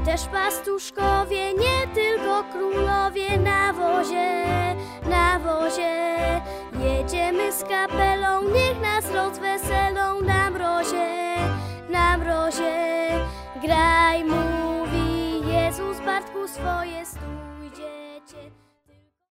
też pastuszkowie, nie tylko królowie na wozie, na wozie. Jedziemy z kapelą, niech nas rozweselą na mrozie, na mrozie. Graj, mówi Jezus, Bartku, swoje stu.